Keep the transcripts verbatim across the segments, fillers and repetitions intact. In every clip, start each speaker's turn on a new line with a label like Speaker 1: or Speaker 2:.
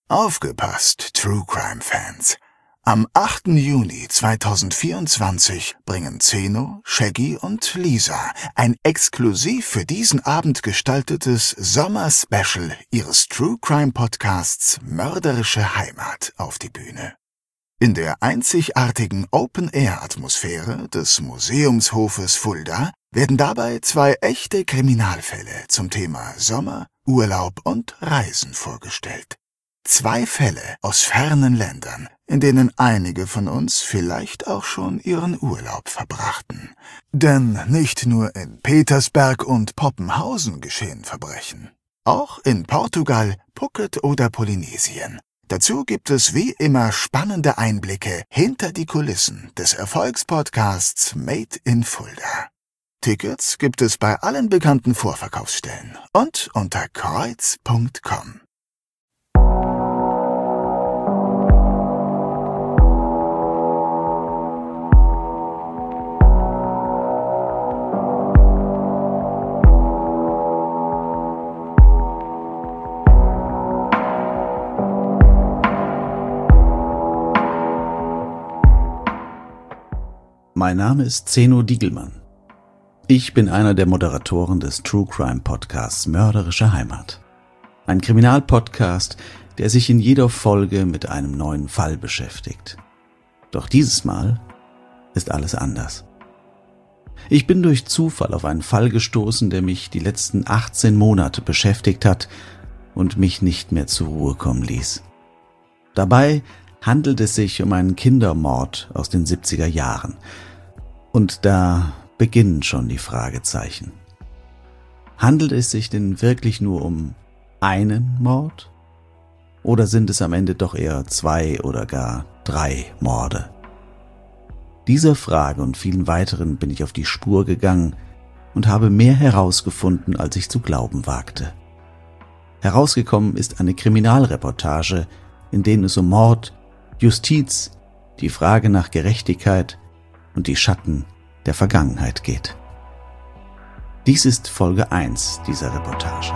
Speaker 1: Aufgepasst, True Crime Fans! Am achten Juni zweitausendvierundzwanzig bringen Zeno, Shaggy und Lisa ein exklusiv für diesen Abend gestaltetes Sommer-Special ihres True Crime Podcasts Mörderische Heimat auf die Bühne. In der einzigartigen Open-Air-Atmosphäre des Museumshofes Fulda werden dabei zwei echte Kriminalfälle zum Thema Sommer, Urlaub und Reisen vorgestellt. Zwei Fälle aus fernen Ländern, in denen einige von uns vielleicht auch schon ihren Urlaub verbrachten. Denn nicht nur in Petersberg und Poppenhausen geschehen Verbrechen. Auch in Portugal, Phuket oder Polynesien. Dazu gibt es wie immer spannende Einblicke hinter die Kulissen des Erfolgspodcasts Made in Fulda. Tickets gibt es bei allen bekannten Vorverkaufsstellen und unter kreuz punkt com.
Speaker 2: Mein Name ist Zeno Diegelmann. Ich bin einer der Moderatoren des True Crime Podcasts Mörderische Heimat. Ein Kriminalpodcast, der sich in jeder Folge mit einem neuen Fall beschäftigt. Doch dieses Mal ist alles anders. Ich bin durch Zufall auf einen Fall gestoßen, der mich die letzten achtzehn Monate beschäftigt hat und mich nicht mehr zur Ruhe kommen ließ. Dabei handelt es sich um einen Kindermord aus den siebziger Jahren. Und da beginnen schon die Fragezeichen. Handelt es sich denn wirklich nur um einen Mord? Oder sind es am Ende doch eher zwei oder gar drei Morde? Dieser Frage und vielen weiteren bin ich auf die Spur gegangen und habe mehr herausgefunden, als ich zu glauben wagte. Herausgekommen ist eine Kriminalreportage, in denen es um Mord, Justiz, die Frage nach Gerechtigkeit und die Schatten der Vergangenheit geht. Dies ist Folge eins dieser Reportage.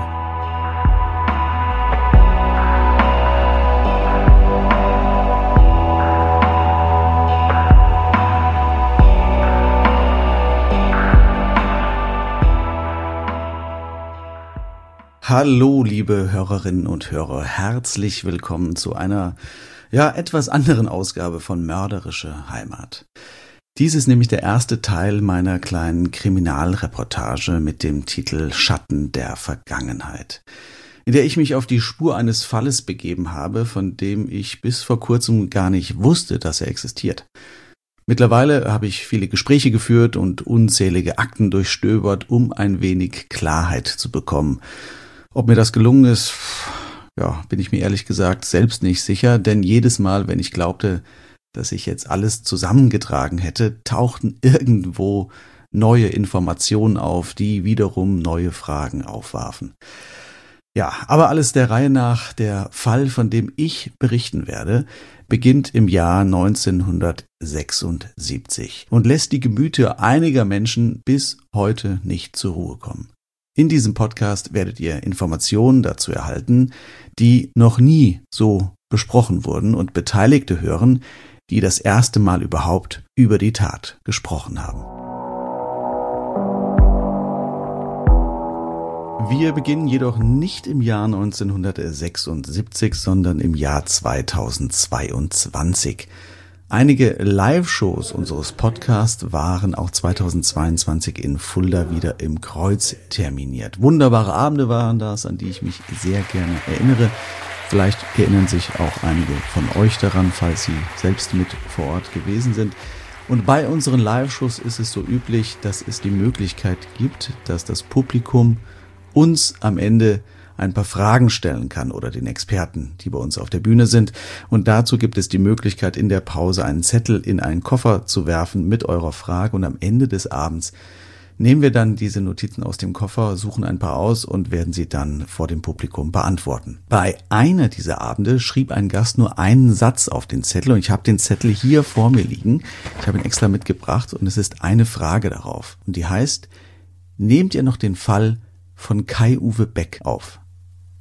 Speaker 2: Hallo, liebe Hörerinnen und Hörer, herzlich willkommen zu einer ja etwas anderen Ausgabe von Mörderische Heimat. Dies ist nämlich der erste Teil meiner kleinen Kriminalreportage mit dem Titel Schatten der Vergangenheit, in der ich mich auf die Spur eines Falles begeben habe, von dem ich bis vor kurzem gar nicht wusste, dass er existiert. Mittlerweile habe ich viele Gespräche geführt und unzählige Akten durchstöbert, um ein wenig Klarheit zu bekommen. Ob mir das gelungen ist, ja, bin ich mir ehrlich gesagt selbst nicht sicher, denn jedes Mal, wenn ich glaubte, dass ich jetzt alles zusammengetragen hätte, tauchten irgendwo neue Informationen auf, die wiederum neue Fragen aufwarfen. Ja, aber alles der Reihe nach. Der Fall, von dem ich berichten werde, beginnt im Jahr neunzehnhundertsechsundsiebzig und lässt die Gemüter einiger Menschen bis heute nicht zur Ruhe kommen. In diesem Podcast werdet ihr Informationen dazu erhalten, die noch nie so besprochen wurden und Beteiligte hören, die das erste Mal überhaupt über die Tat gesprochen haben. Wir beginnen jedoch nicht im Jahr neunzehnhundertsechsundsiebzig, sondern im Jahr zweitausendzweiundzwanzig. Einige Live-Shows unseres Podcasts waren auch zweitausendzweiundzwanzig in Fulda wieder im Kreuz terminiert. Wunderbare Abende waren das, an die ich mich sehr gerne erinnere. Vielleicht erinnern sich auch einige von euch daran, falls sie selbst mit vor Ort gewesen sind. Und bei unseren Live-Shows ist es so üblich, dass es die Möglichkeit gibt, dass das Publikum uns am Ende ein paar Fragen stellen kann oder den Experten, die bei uns auf der Bühne sind. Und dazu gibt es die Möglichkeit, in der Pause einen Zettel in einen Koffer zu werfen mit eurer Frage. Und am Ende des Abends nehmen wir dann diese Notizen aus dem Koffer, suchen ein paar aus und werden sie dann vor dem Publikum beantworten. Bei einer dieser Abende schrieb ein Gast nur einen Satz auf den Zettel und ich habe den Zettel hier vor mir liegen. Ich habe ihn extra mitgebracht und es ist eine Frage darauf. Und die heißt: Nehmt ihr noch den Fall von Kai-Uwe Beck auf?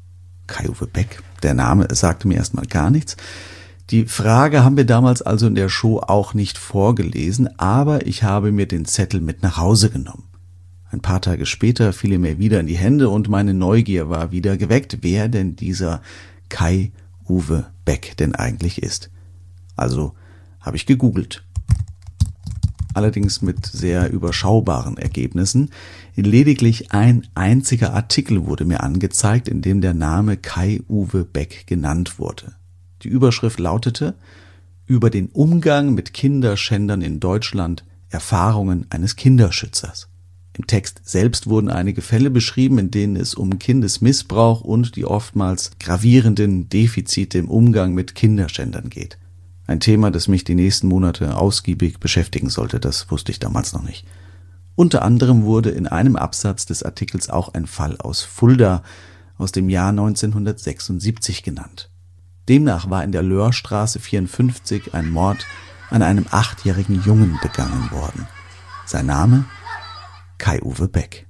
Speaker 2: Kai-Uwe Beck. Der Name sagte mir erstmal gar nichts. Die Frage haben wir damals also in der Show auch nicht vorgelesen, aber ich habe mir den Zettel mit nach Hause genommen. Ein paar Tage später fiel er mir wieder in die Hände und meine Neugier war wieder geweckt, wer denn dieser Kai-Uwe Beck denn eigentlich ist. Also habe ich gegoogelt. Allerdings mit sehr überschaubaren Ergebnissen. Lediglich ein einziger Artikel wurde mir angezeigt, in dem der Name Kai-Uwe Beck genannt wurde. Die Überschrift lautete: Über den Umgang mit Kinderschändern in Deutschland, Erfahrungen eines Kinderschützers. Im Text selbst wurden einige Fälle beschrieben, in denen es um Kindesmissbrauch und die oftmals gravierenden Defizite im Umgang mit Kinderschändern geht. Ein Thema, das mich die nächsten Monate ausgiebig beschäftigen sollte, das wusste ich damals noch nicht. Unter anderem wurde in einem Absatz des Artikels auch ein Fall aus Fulda aus dem Jahr neunzehnhundertsechsundsiebzig genannt. Demnach war in der Löhrstraße vierundfünfzig ein Mord an einem achtjährigen Jungen begangen worden. Sein Name? Kai-Uwe Beck.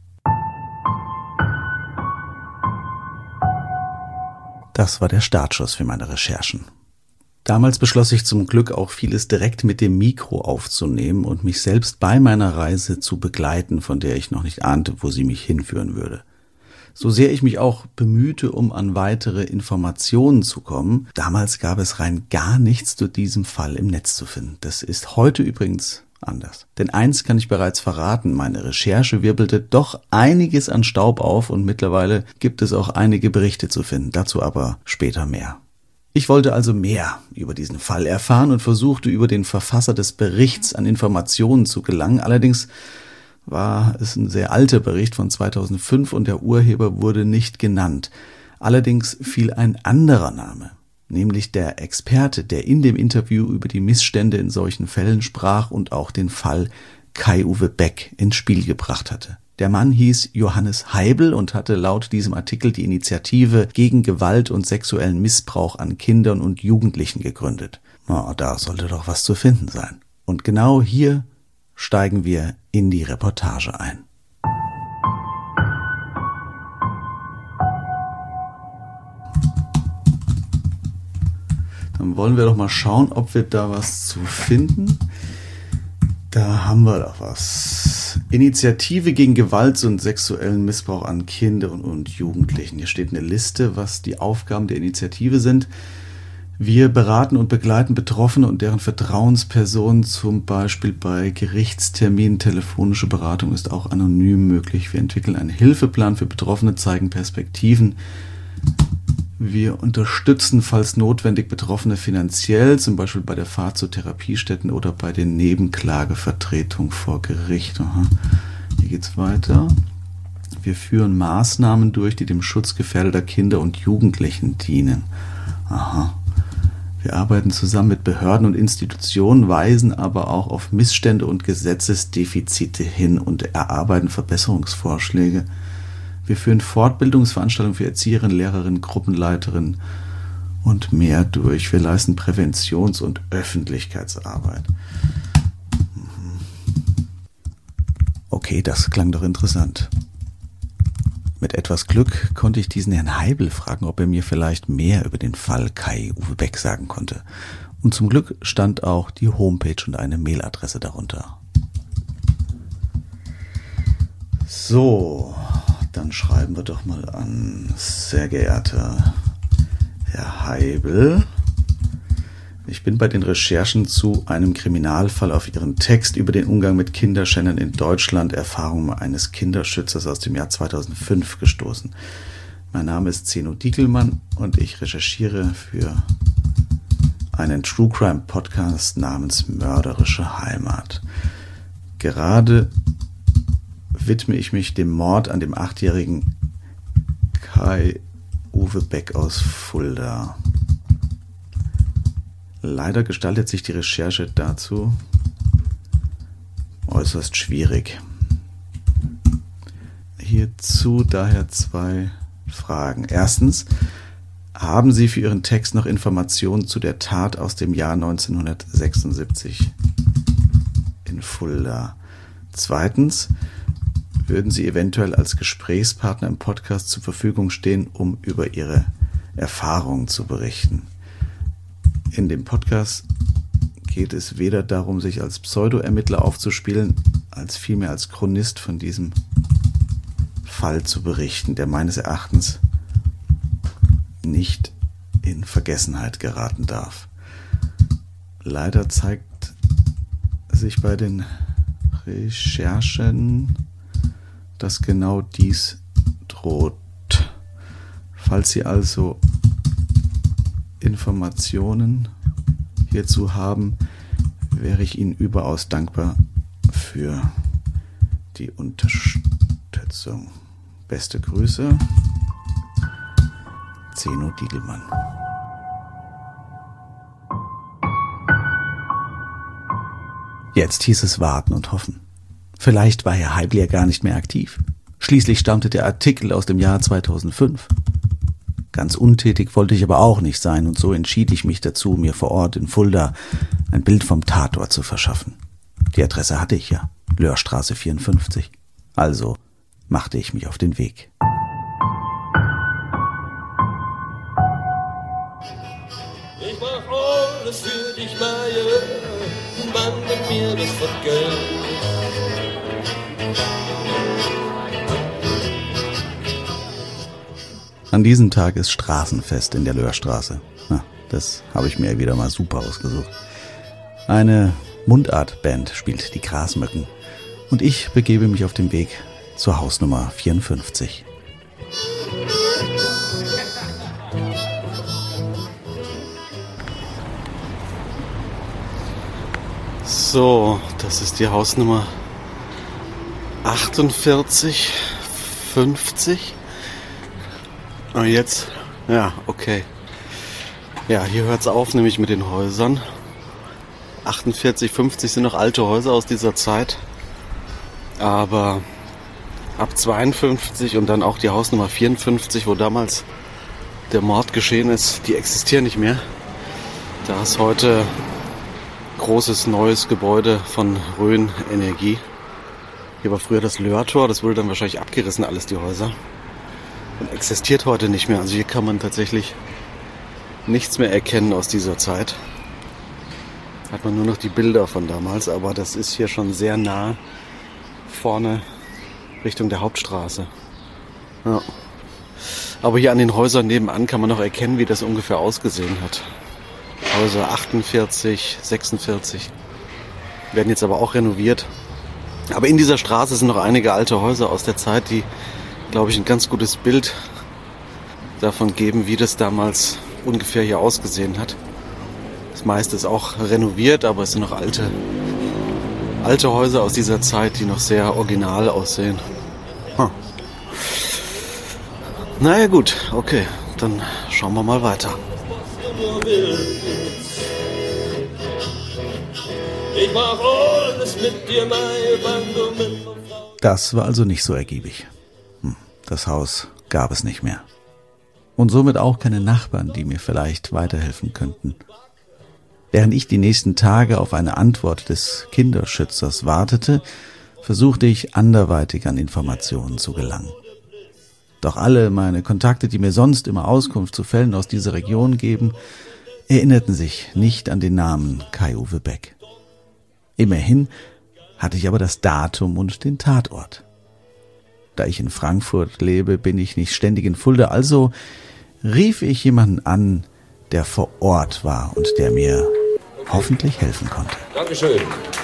Speaker 2: Das war der Startschuss für meine Recherchen. Damals beschloss ich zum Glück auch vieles direkt mit dem Mikro aufzunehmen und mich selbst bei meiner Reise zu begleiten, von der ich noch nicht ahnte, wo sie mich hinführen würde. So sehr ich mich auch bemühte, um an weitere Informationen zu kommen, damals gab es rein gar nichts zu diesem Fall im Netz zu finden. Das ist heute übrigens anders. Denn eins kann ich bereits verraten, meine Recherche wirbelte doch einiges an Staub auf und mittlerweile gibt es auch einige Berichte zu finden, dazu aber später mehr. Ich wollte also mehr über diesen Fall erfahren und versuchte über den Verfasser des Berichts an Informationen zu gelangen. Allerdings war es ein sehr alter Bericht von zweitausendfünf und der Urheber wurde nicht genannt. Allerdings fiel ein anderer Name, nämlich der Experte, der in dem Interview über die Missstände in solchen Fällen sprach und auch den Fall Kai-Uwe Beck ins Spiel gebracht hatte. Der Mann hieß Johannes Heibel und hatte laut diesem Artikel die Initiative gegen Gewalt und sexuellen Missbrauch an Kindern und Jugendlichen gegründet. Na, da sollte doch was zu finden sein. Und genau hier steigen wir in die Reportage ein. Dann wollen wir doch mal schauen, ob wir da was zu finden. Da haben wir doch was. Initiative gegen Gewalt und sexuellen Missbrauch an Kinder und Jugendlichen. Hier steht eine Liste, was die Aufgaben der Initiative sind. Wir beraten und begleiten Betroffene und deren Vertrauenspersonen, zum Beispiel bei Gerichtsterminen. Telefonische Beratung ist auch anonym möglich. Wir entwickeln einen Hilfeplan für Betroffene, zeigen Perspektiven. Wir unterstützen, falls notwendig, Betroffene finanziell, zum Beispiel bei der Fahrt zu Therapiestätten oder bei der Nebenklagevertretung vor Gericht. Aha. Hier geht's weiter. Wir führen Maßnahmen durch, die dem Schutz gefährdeter Kinder und Jugendlichen dienen. Aha. Wir arbeiten zusammen mit Behörden und Institutionen, weisen aber auch auf Missstände und Gesetzesdefizite hin und erarbeiten Verbesserungsvorschläge. Wir führen Fortbildungsveranstaltungen für Erzieherinnen, Lehrerinnen, Gruppenleiterinnen und mehr durch. Wir leisten Präventions- und Öffentlichkeitsarbeit. Okay, das klang doch interessant. Mit etwas Glück konnte ich diesen Herrn Heibel fragen, ob er mir vielleicht mehr über den Fall Kai-Uwe Beck sagen konnte. Und zum Glück stand auch die Homepage und eine Mailadresse darunter. So, dann schreiben wir doch mal an. Sehr geehrter Herr Heibel, ich bin bei den Recherchen zu einem Kriminalfall auf Ihren Text über den Umgang mit Kinderschändern in Deutschland, Erfahrungen eines Kinderschützers aus dem Jahr zweitausendfünf gestoßen. Mein Name ist Zeno Diegelmann und ich recherchiere für einen True Crime Podcast namens Mörderische Heimat. Gerade widme ich mich dem Mord an dem achtjährigen Kai-Uwe Beck aus Fulda. Leider gestaltet sich die Recherche dazu äußerst schwierig. Hierzu daher zwei Fragen. Erstens, haben Sie für Ihren Text noch Informationen zu der Tat aus dem Jahr neunzehnhundertsechsundsiebzig in Fulda? Zweitens, würden Sie eventuell als Gesprächspartner im Podcast zur Verfügung stehen, um über Ihre Erfahrungen zu berichten. In dem Podcast geht es weder darum, sich als Pseudo-Ermittler aufzuspielen, als vielmehr als Chronist von diesem Fall zu berichten, der meines Erachtens nicht in Vergessenheit geraten darf. Leider zeigt sich bei den Recherchen, dass genau dies droht. Falls Sie also Informationen hierzu haben, wäre ich Ihnen überaus dankbar für die Unterstützung. Beste Grüße, Zeno Diegelmann. Jetzt hieß es warten und hoffen. Vielleicht war Herr Heibl ja gar nicht mehr aktiv. Schließlich stammte der Artikel aus dem Jahr zweitausendfünf. Ganz untätig wollte ich aber auch nicht sein, und so entschied ich mich dazu, mir vor Ort in Fulda ein Bild vom Tatort zu verschaffen. Die Adresse hatte ich ja, Löhrstraße vierundfünfzig. Also machte ich mich auf den Weg.
Speaker 3: Ich mach alles für dich, Maje, wandel mir das von Geld.
Speaker 2: An diesem Tag ist Straßenfest in der Löhrstraße. Na, das habe ich mir wieder mal super ausgesucht. Eine Mundartband spielt die Grasmücken und ich begebe mich auf den Weg zur Hausnummer vierundfünfzig.
Speaker 4: So, das ist die Hausnummer achtundvierzig fünfzig. Und jetzt, ja, okay. Ja, hier hört es auf, nämlich mit den Häusern. achtundvierzig fünfzig sind noch alte Häuser aus dieser Zeit. Aber ab zweiundfünfzig und dann auch die Hausnummer vierundfünfzig, wo damals der Mord geschehen ist, die existieren nicht mehr. Da ist heute großes neues Gebäude von Rhön Energie. Hier war früher das Löhrtor, das wurde dann wahrscheinlich abgerissen, alles die Häuser. Und existiert heute nicht mehr. Also hier kann man tatsächlich nichts mehr erkennen aus dieser Zeit. Hat man nur noch die Bilder von damals, aber das ist hier schon sehr nah vorne Richtung der Hauptstraße. Ja. Aber hier an den Häusern nebenan kann man noch erkennen, wie das ungefähr ausgesehen hat. Häuser achtundvierzig, sechsundvierzig werden jetzt aber auch renoviert. Aber in dieser Straße sind noch einige alte Häuser aus der Zeit, die, glaube ich, ein ganz gutes Bild davon geben, wie das damals ungefähr hier ausgesehen hat. Das meiste ist auch renoviert, aber es sind noch alte, alte Häuser aus dieser Zeit, die noch sehr original aussehen. Hm. Naja gut, okay, dann schauen wir mal weiter.
Speaker 3: Ich mach alles mit dir, Maje, wann du mit mir Frau.
Speaker 2: Das war also nicht so ergiebig. Hm, das Haus gab es nicht mehr. Und somit auch keine Nachbarn, die mir vielleicht weiterhelfen könnten. Während ich die nächsten Tage auf eine Antwort des Kinderschützers wartete, versuchte ich anderweitig an Informationen zu gelangen. Doch alle meine Kontakte, die mir sonst immer Auskunft zu Fällen aus dieser Region geben, erinnerten sich nicht an den Namen Kai-Uwe Beck. Immerhin hatte ich aber das Datum und den Tatort. Da ich in Frankfurt lebe, bin ich nicht ständig in Fulda, also rief ich jemanden an, der vor Ort war und der mir hoffentlich helfen konnte.
Speaker 3: Dankeschön.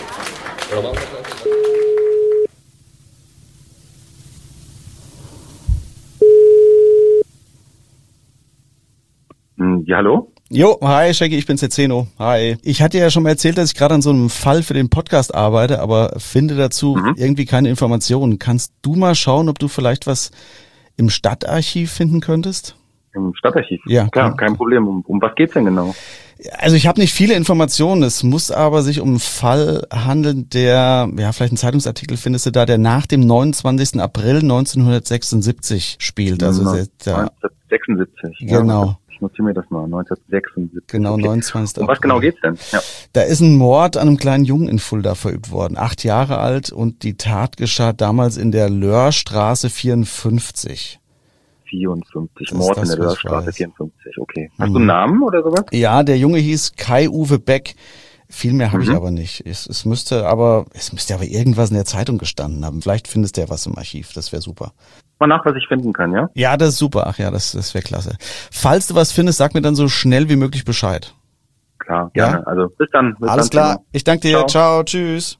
Speaker 5: Ja, hallo?
Speaker 6: Jo, hi Shaggy, ich bin's der Zeno. Hi. Ich hatte ja schon mal erzählt, dass ich gerade an so einem Fall für den Podcast arbeite, aber finde dazu mhm. irgendwie keine Informationen. Kannst du mal schauen, ob du vielleicht was im Stadtarchiv finden könntest?
Speaker 5: Im Stadtarchiv?
Speaker 6: Ja.
Speaker 5: Klar, kein Problem. Um, um was geht's denn genau?
Speaker 6: Also ich habe nicht viele Informationen, es muss aber sich um einen Fall handeln, der, ja vielleicht einen Zeitungsartikel findest du da, der nach dem neunundzwanzigsten April neunzehnhundertsechsundsiebzig spielt. Also
Speaker 5: No,
Speaker 6: der, der,
Speaker 5: neunzehnhundertsechsundsiebzig.
Speaker 6: Genau.
Speaker 5: Ja, ich notiere mir das mal, neunzehnhundertsechsundsiebzig.
Speaker 6: Genau,
Speaker 5: okay.
Speaker 6: neunundzwanzigsten
Speaker 5: Um was genau geht's denn? Ja.
Speaker 6: Da ist ein Mord an einem kleinen Jungen in Fulda verübt worden, acht Jahre alt, und die Tat geschah damals in der Löhrstraße vierundfünfzig.
Speaker 5: vierundfünfzig,
Speaker 6: Das
Speaker 5: Mord
Speaker 6: ist
Speaker 5: in der
Speaker 6: das, was ich
Speaker 5: Löhrstraße
Speaker 6: weiß.
Speaker 5: vierundfünfzig, okay. Hast
Speaker 6: Mhm.
Speaker 5: du einen Namen oder sowas?
Speaker 6: Ja, der Junge hieß Kai-Uwe Beck. Viel mehr habe
Speaker 5: Mhm.
Speaker 6: ich aber nicht. Es, es müsste aber, es müsste aber irgendwas in der Zeitung gestanden haben. Vielleicht findest du ja was im Archiv. Das wäre super.
Speaker 5: Mal nach, was ich finden kann, ja?
Speaker 6: Ja, das ist super. Ach ja, das, das wäre klasse. Falls du was findest, sag mir dann so schnell wie möglich Bescheid.
Speaker 5: Klar, gerne.
Speaker 6: Ja?
Speaker 5: Also bis dann. Bis
Speaker 6: Alles
Speaker 5: dann,
Speaker 6: klar.
Speaker 5: Timo.
Speaker 6: Ich danke dir.
Speaker 5: Ciao.
Speaker 6: Ciao. Tschüss.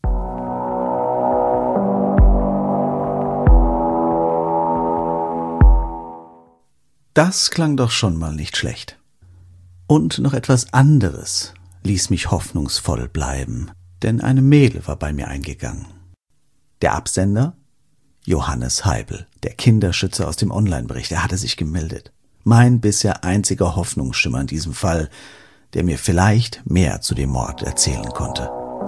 Speaker 6: Das klang doch schon mal nicht schlecht. Und noch etwas anderes ließ mich hoffnungsvoll bleiben, denn eine Mail war bei mir eingegangen. Der Absender? Johannes Heibel, der Kinderschützer aus dem Online-Bericht. Er hatte sich gemeldet. Mein bisher einziger Hoffnungsschimmer in diesem Fall, der mir vielleicht mehr zu dem Mord erzählen konnte.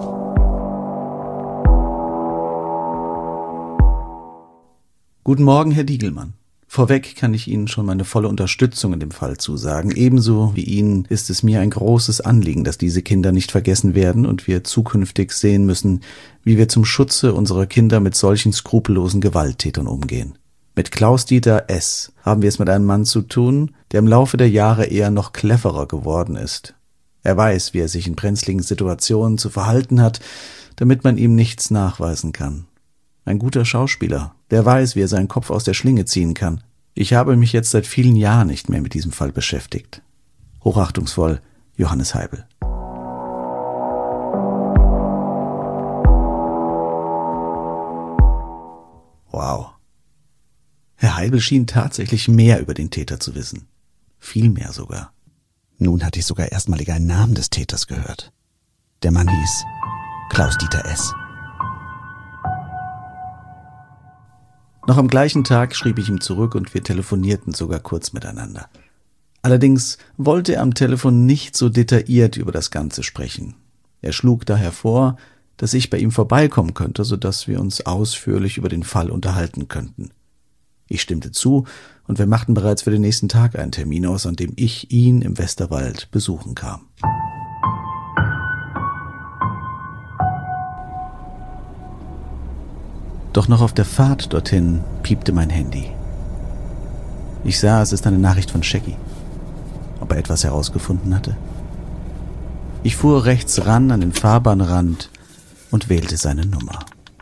Speaker 6: Guten Morgen, Herr Diegelmann. Vorweg kann ich Ihnen schon meine volle Unterstützung in dem Fall zusagen. Ebenso wie Ihnen ist es mir ein großes Anliegen, dass diese Kinder nicht vergessen werden und wir zukünftig sehen müssen, wie wir zum Schutze unserer Kinder mit solchen skrupellosen Gewalttätern umgehen. Mit Klaus-Dieter S. haben wir es mit einem Mann zu tun, der im Laufe der Jahre eher noch cleverer geworden ist. Er weiß, wie er sich in brenzligen Situationen zu verhalten hat, damit man ihm nichts nachweisen kann. Ein guter Schauspieler, der weiß, wie er seinen Kopf aus der Schlinge ziehen kann. Ich habe mich jetzt seit vielen Jahren nicht mehr mit diesem Fall beschäftigt. Hochachtungsvoll, Johannes Heibel. Wow. Herr Heibel schien tatsächlich mehr über den Täter zu wissen. Viel mehr sogar. Nun hatte ich sogar erstmalig einen Namen des Täters gehört. Der Mann hieß Klaus-Dieter S. Noch am gleichen Tag schrieb ich ihm zurück und wir telefonierten sogar kurz miteinander. Allerdings wollte er am Telefon nicht so detailliert über das Ganze sprechen. Er schlug daher vor, dass ich bei ihm vorbeikommen könnte, sodass wir uns ausführlich über den Fall unterhalten könnten. Ich stimmte zu und wir machten bereits für den nächsten Tag einen Termin aus, an dem ich ihn im Westerwald besuchen kam. Doch noch auf der Fahrt dorthin piepte mein Handy. Ich sah, es ist eine Nachricht von Shaggy. Ob er etwas herausgefunden hatte? Ich fuhr rechts ran an den Fahrbahnrand und wählte seine Nummer.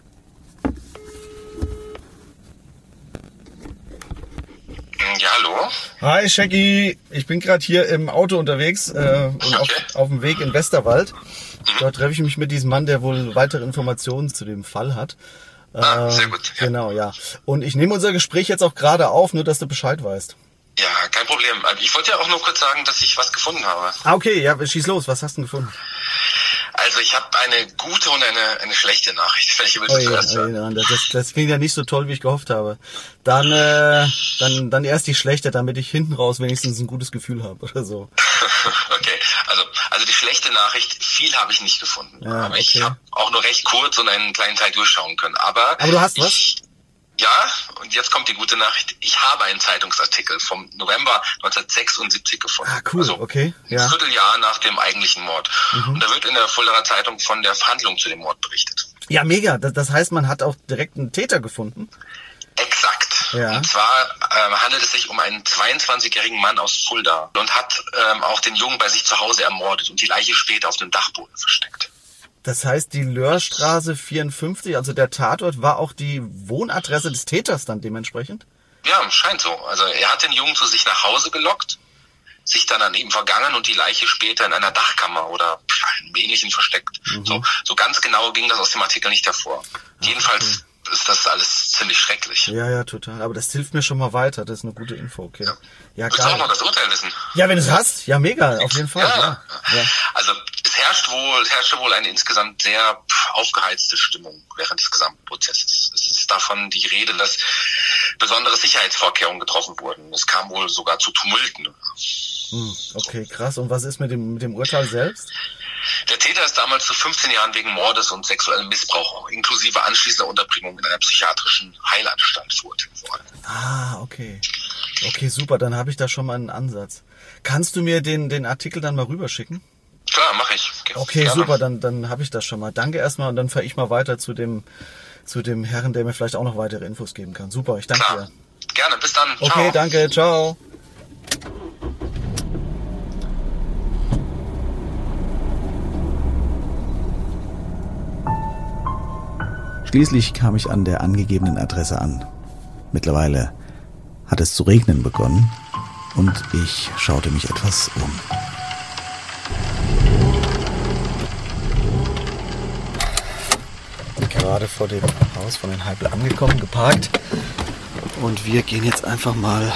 Speaker 7: Ja, hallo?
Speaker 6: Hi Shaggy, ich bin gerade hier im Auto unterwegs äh, und
Speaker 7: Okay.
Speaker 6: auf, auf dem Weg in Westerwald. Dort treffe ich mich mit diesem Mann, der wohl weitere Informationen zu dem Fall hat.
Speaker 7: Ah,
Speaker 6: Äh,
Speaker 7: sehr gut. Ja.
Speaker 6: Genau, ja. Und ich nehme unser Gespräch jetzt auch gerade auf, nur dass du Bescheid weißt.
Speaker 7: Ja, kein Problem. Ich wollte ja auch nur kurz sagen, dass ich was gefunden habe.
Speaker 6: Ah, okay, ja, schieß los. Was hast du denn gefunden?
Speaker 7: Also ich habe eine gute und eine, eine schlechte Nachricht. Welche willst
Speaker 6: Oh
Speaker 7: du
Speaker 6: ja,
Speaker 7: zuerst
Speaker 6: oh
Speaker 7: hören?
Speaker 6: ja, das, das klingt ja nicht so toll, wie ich gehofft habe. Dann, äh, dann, dann erst die schlechte, damit ich hinten raus wenigstens ein gutes Gefühl habe oder so.
Speaker 7: Okay, also also die schlechte Nachricht, viel habe ich nicht gefunden.
Speaker 6: Ja,
Speaker 7: aber ich
Speaker 6: okay.
Speaker 7: habe auch nur recht kurz und einen kleinen Teil durchschauen können. Aber,
Speaker 6: Aber du hast was?
Speaker 7: ich, Ja, und jetzt kommt die gute Nachricht. Ich habe einen Zeitungsartikel vom November neunzehnhundertsechsundsiebzig gefunden.
Speaker 6: Ah, cool,
Speaker 7: also
Speaker 6: okay, ja.
Speaker 7: Ein Vierteljahr nach dem eigentlichen Mord. Und da wird in der Fuldaer Zeitung von der Verhandlung zu dem Mord berichtet.
Speaker 6: Ja, mega. Das, das heißt, man hat auch direkt einen Täter gefunden.
Speaker 7: Exakt.
Speaker 6: Ja.
Speaker 7: Und zwar ähm, handelt es sich um einen zweiundzwanzigjährigen Mann aus Fulda und hat ähm, auch den Jungen bei sich zu Hause ermordet und die Leiche später auf dem Dachboden versteckt.
Speaker 6: Das heißt, die Löhrstraße vierundfünfzig, also der Tatort, war auch die Wohnadresse des Täters dann dementsprechend?
Speaker 7: Ja, scheint so. Also er hat den Jungen zu sich nach Hause gelockt, sich dann an ihm vergangen und die Leiche später in einer Dachkammer oder einem ähnlichen versteckt. Mhm. So, so ganz genau ging das aus dem Artikel nicht hervor. Ach, Jedenfalls okay. ist das alles ziemlich schrecklich.
Speaker 6: Ja, ja, total. Aber das hilft mir schon mal weiter. Das ist eine gute Info, okay. Ja,
Speaker 7: ja Willst geil. du auch noch das Urteil wissen?
Speaker 6: Ja, wenn du es hast. Ja, mega, auf jeden Fall.
Speaker 7: Ja,
Speaker 6: ja. Ja.
Speaker 7: Also es herrscht wohl, es herrschte wohl eine insgesamt sehr aufgeheizte Stimmung während des gesamten Prozesses. Es ist davon die Rede, dass besondere Sicherheitsvorkehrungen getroffen wurden. Es kam wohl sogar zu Tumulten.
Speaker 6: Hm, okay, krass. Und was ist mit dem, mit dem Urteil selbst?
Speaker 7: Der Täter ist damals zu fünfzehn Jahren wegen Mordes und sexuellem Missbrauch inklusive anschließender Unterbringung in einer psychiatrischen Heilanstalt verurteilt worden.
Speaker 6: Ah, okay. Okay, super, dann habe ich da schon mal einen Ansatz. Kannst du mir den, den Artikel dann mal rüberschicken?
Speaker 7: Klar, mache ich. Ge-
Speaker 6: Okay,
Speaker 7: gerne.
Speaker 6: super, dann, dann habe ich das schon mal. Danke erstmal und dann fahre ich mal weiter zu dem, zu dem Herrn, der mir vielleicht auch noch weitere Infos geben kann. Super, ich danke
Speaker 7: Klar.
Speaker 6: dir.
Speaker 7: Gerne, bis dann.
Speaker 6: Okay,
Speaker 7: Ciao.
Speaker 6: danke, ciao.
Speaker 2: Schließlich kam ich an der angegebenen Adresse an. Mittlerweile hat es zu regnen begonnen und ich schaute mich etwas um.
Speaker 6: Gerade vor dem Haus von den Heibel angekommen, geparkt.
Speaker 4: Und wir gehen jetzt einfach mal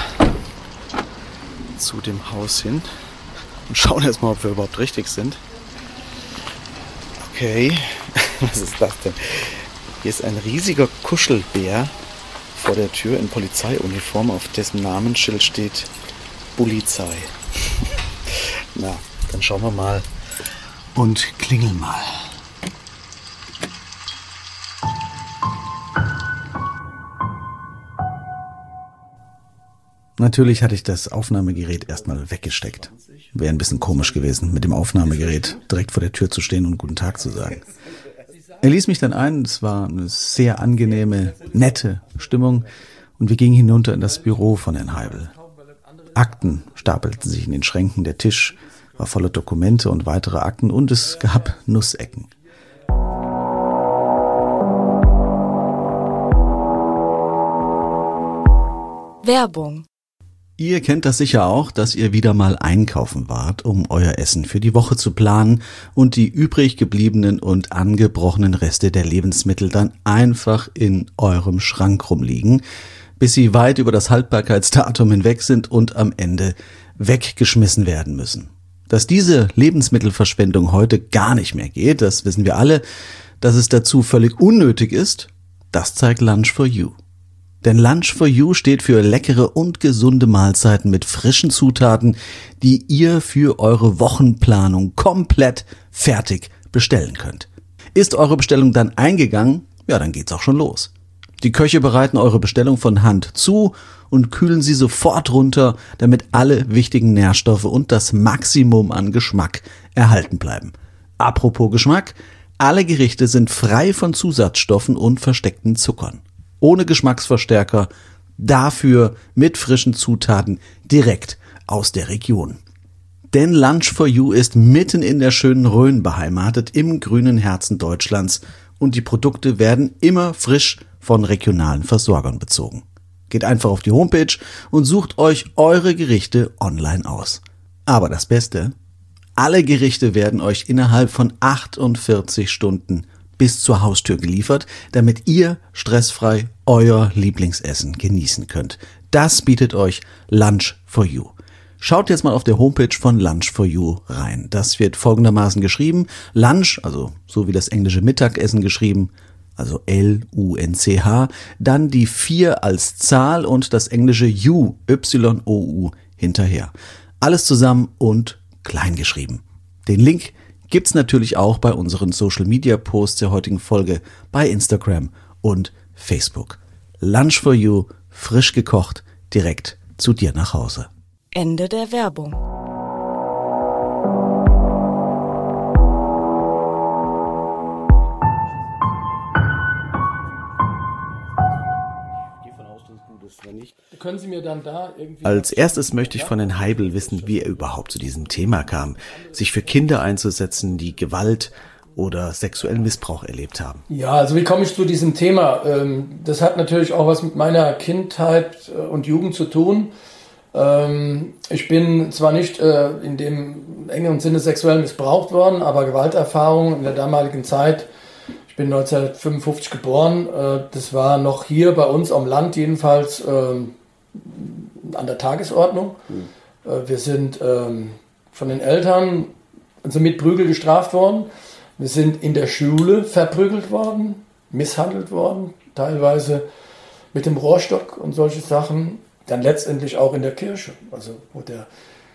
Speaker 4: zu dem Haus hin und schauen erstmal, ob wir überhaupt richtig sind. Okay, was ist das denn? Hier ist ein riesiger Kuschelbär vor der Tür in Polizeiuniform, auf dessen Namensschild steht Polizei. Na, dann schauen wir mal und klingeln mal.
Speaker 2: Natürlich hatte ich das Aufnahmegerät erstmal weggesteckt. Wäre ein bisschen komisch gewesen, mit dem Aufnahmegerät direkt vor der Tür zu stehen und guten Tag zu sagen. Er ließ mich dann ein, es war eine sehr angenehme, nette Stimmung und wir gingen hinunter in das Büro von Herrn Heibel. Akten stapelten sich in den Schränken, der Tisch war voller Dokumente und weitere Akten und es gab Nussecken.
Speaker 8: Werbung.
Speaker 2: Ihr kennt das sicher auch, dass ihr wieder mal einkaufen wart, um euer Essen für die Woche zu planen und die übrig gebliebenen und angebrochenen Reste der Lebensmittel dann einfach in eurem Schrank rumliegen, bis sie weit über das Haltbarkeitsdatum hinweg sind und am Ende weggeschmissen werden müssen. Dass diese Lebensmittelverschwendung heute gar nicht mehr geht, das wissen wir alle. Dass es dazu völlig unnötig ist, das zeigt Lunch for You. Denn Lunch for You steht für leckere und gesunde Mahlzeiten mit frischen Zutaten, die ihr für eure Wochenplanung komplett fertig bestellen könnt. Ist eure Bestellung dann eingegangen, ja, dann geht's auch schon los. Die Köche bereiten eure Bestellung von Hand zu und kühlen sie sofort runter, damit alle wichtigen Nährstoffe und das Maximum an Geschmack erhalten bleiben. Apropos Geschmack, alle Gerichte sind frei von Zusatzstoffen und versteckten Zuckern. Ohne Geschmacksverstärker, dafür mit frischen Zutaten direkt aus der Region. Denn Lunch for You ist mitten in der schönen Rhön beheimatet, im grünen Herzen Deutschlands und die Produkte werden immer frisch von regionalen Versorgern bezogen. Geht einfach auf die Homepage und sucht euch eure Gerichte online aus. Aber das Beste, alle Gerichte werden euch innerhalb von achtundvierzig Stunden bis zur Haustür geliefert, damit ihr stressfrei euer Lieblingsessen genießen könnt. Das bietet euch Lunch for You. Schaut jetzt mal auf der Homepage von Lunch for You rein. Das wird folgendermaßen geschrieben. Lunch, also so wie das englische Mittagessen geschrieben, also L U N C H, dann die vier als Zahl und das englische U, Y O U hinterher. Alles zusammen und klein geschrieben. Den Link gibt's natürlich auch bei unseren Social-Media-Posts der heutigen Folge bei Instagram und Facebook. Lunch for You, frisch gekocht, direkt zu dir nach Hause.
Speaker 8: Ende der Werbung.
Speaker 9: Können Sie mir dann da irgendwie...
Speaker 4: Als erstes möchte ich von Herrn Heibel wissen, wie er überhaupt zu diesem Thema kam, sich für Kinder einzusetzen, die Gewalt oder sexuellen Missbrauch erlebt haben.
Speaker 9: Ja, also wie komme ich zu diesem Thema? Das hat natürlich auch was mit meiner Kindheit und Jugend zu tun. Ich bin zwar nicht in dem engeren Sinne sexuell missbraucht worden, aber Gewalterfahrungen in der damaligen Zeit. Ich bin neunzehnhundertfünfundfünfzig geboren. Das war noch hier bei uns am Land jedenfalls an der Tagesordnung. Mhm. Wir sind ähm, von den Eltern also mit Prügel gestraft worden. Wir sind in der Schule verprügelt worden, misshandelt worden, teilweise mit dem Rohrstock und solche Sachen. Dann letztendlich auch in der Kirche, also wo der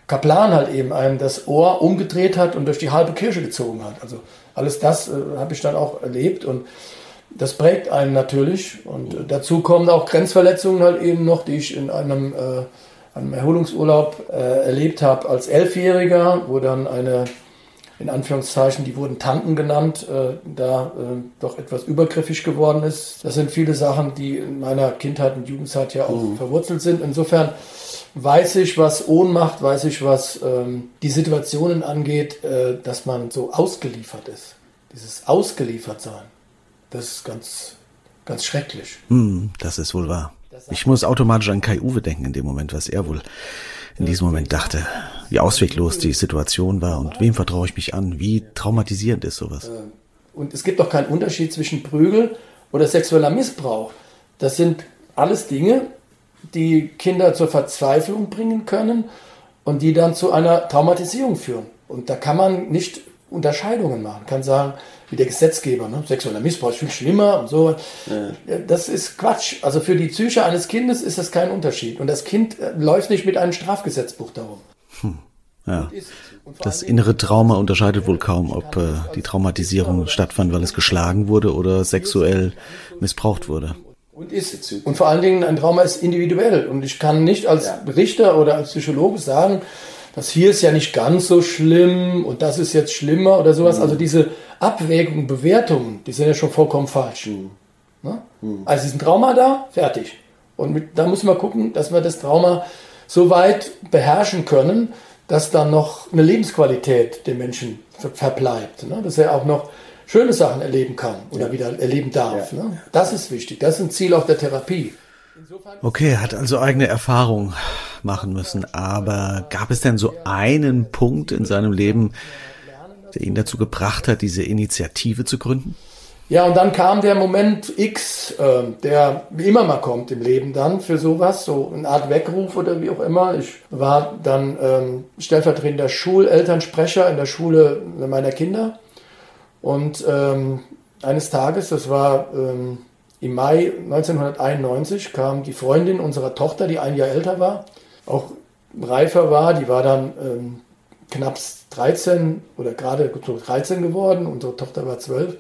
Speaker 9: Kaplan halt eben einem das Ohr umgedreht hat und durch die halbe Kirche gezogen hat. Also alles das äh, habe ich dann auch erlebt und das prägt einen natürlich. Und äh, dazu kommen auch Grenzverletzungen halt eben noch, die ich in einem, äh, einem Erholungsurlaub äh, erlebt habe als Elfjähriger, wo dann eine, in Anführungszeichen, die wurden Tanten genannt, äh, da äh, doch etwas übergriffig geworden ist. Das sind viele Sachen, die in meiner Kindheit und Jugendzeit ja auch mhm. verwurzelt sind. Insofern weiß ich, was Ohnmacht, weiß ich, was ähm, die Situationen angeht, äh, dass man so ausgeliefert ist. Dieses Ausgeliefertsein, das ist ganz, ganz schrecklich.
Speaker 2: Hm, das ist wohl wahr. Ich muss automatisch an Kai-Uwe denken in dem Moment, was er wohl in diesem Moment dachte. Wie ausweglos die Situation war und wem vertraue ich mich an? Wie traumatisierend ist sowas?
Speaker 9: Und es gibt doch keinen Unterschied zwischen Prügel oder sexueller Missbrauch. Das sind alles Dinge, die Kinder zur Verzweiflung bringen können und die dann zu einer Traumatisierung führen. Und da kann man nicht Unterscheidungen machen. Man kann sagen, wie der Gesetzgeber, ne? Sexueller Missbrauch ist viel schlimmer und so. Ja. Das ist Quatsch. Also für die Psyche eines Kindes ist das kein Unterschied. Und das Kind läuft nicht mit einem Strafgesetzbuch darum.
Speaker 2: Hm. Ja. Das innere Trauma unterscheidet wohl kaum, ob äh, die Traumatisierung stattfand, weil es geschlagen wurde oder sexuell missbraucht wurde.
Speaker 9: Und, ist, und vor allen Dingen, ein Trauma ist individuell. Und ich kann nicht als Richter oder als Psychologe sagen, das hier ist ja nicht ganz so schlimm und das ist jetzt schlimmer oder sowas. Mhm. Also diese Abwägungen, Bewertungen, die sind ja schon vollkommen falsch. Mhm. Ne? Mhm. Also ist ein Trauma da, fertig. Und mit, da muss man gucken, dass wir das Trauma so weit beherrschen können, dass dann noch eine Lebensqualität dem Menschen ver- verbleibt. Ne? Dass er auch noch schöne Sachen erleben kann oder ja. wieder erleben darf. Ja. Ne? Das ist wichtig. Das ist ein Ziel auch der Therapie.
Speaker 2: Okay, er hat also eigene Erfahrungen machen müssen. Aber gab es denn so einen Punkt in seinem Leben, der ihn dazu gebracht hat, diese Initiative zu gründen?
Speaker 9: Ja, und dann kam der Moment X, äh, der wie immer mal kommt im Leben dann für sowas, so eine Art Weckruf oder wie auch immer. Ich war dann ähm, stellvertretender Schulelternsprecher in der Schule meiner Kinder. Und ähm, eines Tages, das war ähm, im Mai neunzehnhunderteinundneunzig, kam die Freundin unserer Tochter, die ein Jahr älter war, auch reifer war, die war dann ähm, knapp dreizehn oder gerade dreizehn geworden, unsere Tochter war zwölf.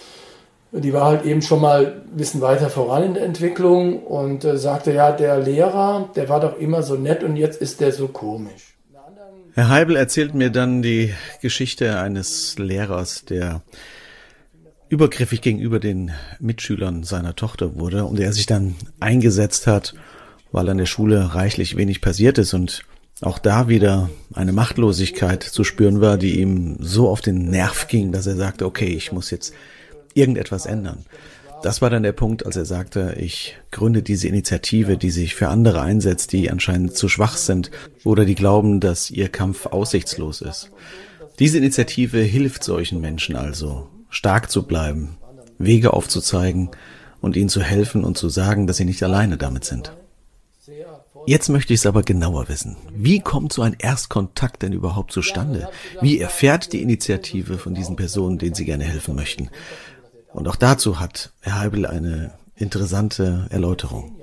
Speaker 9: Die war halt eben schon mal ein bisschen weiter voran in der Entwicklung und äh, sagte, ja, der Lehrer, der war doch immer so nett und jetzt ist der so komisch.
Speaker 2: Herr Heibel erzählt mir dann die Geschichte eines Lehrers, der übergriffig gegenüber den Mitschülern seiner Tochter wurde und er sich dann eingesetzt hat, weil an der Schule reichlich wenig passiert ist und auch da wieder eine Machtlosigkeit zu spüren war, die ihm so auf den Nerv ging, dass er sagte, okay, ich muss jetzt irgendetwas ändern. Das war dann der Punkt, als er sagte, ich gründe diese Initiative, die sich für andere einsetzt, die anscheinend zu schwach sind oder die glauben, dass ihr Kampf aussichtslos ist. Diese Initiative hilft solchen Menschen also, stark zu bleiben, Wege aufzuzeigen und ihnen zu helfen und zu sagen, dass sie nicht alleine damit sind. Jetzt möchte ich es aber genauer wissen. Wie kommt so ein Erstkontakt denn überhaupt zustande? Wie erfährt die Initiative von diesen Personen, denen Sie gerne helfen möchten? Und auch dazu hat Herr Heibel eine interessante Erläuterung.